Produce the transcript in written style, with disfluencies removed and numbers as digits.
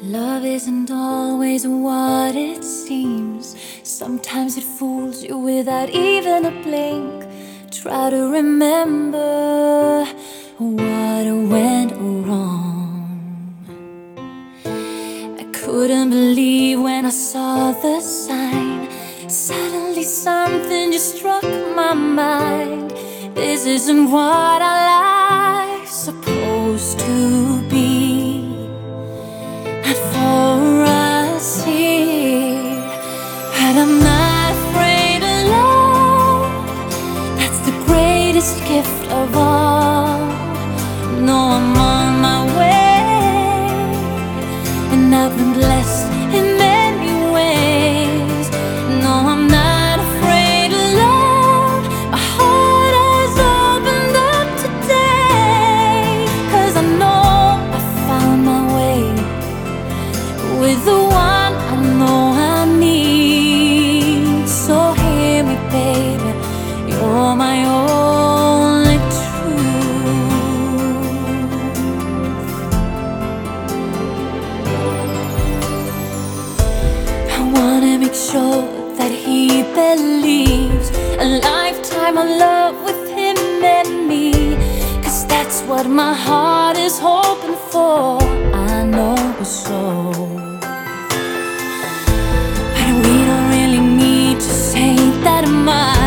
Love isn't always what it seems. Sometimes it fools you without even a blink. Try to remember what went wrong. I couldn't believe when I saw the sign. Suddenly something just struck my mind. This isn't what our life's supposed to be. Not for us here. But I'm not afraid of love. That's the greatest gift of all. No, I'm on my way, and I've been blessed in many ways. No, I'm not afraid of love. My heart has opened up today, 'cause I know I found my way with the one I know I need. So hear me, baby, you're my only truth. I wanna make sure that he believes a lifetime of love with him and me, 'cause that's what my heart is hoping for. I know so. We don't really need to say that much.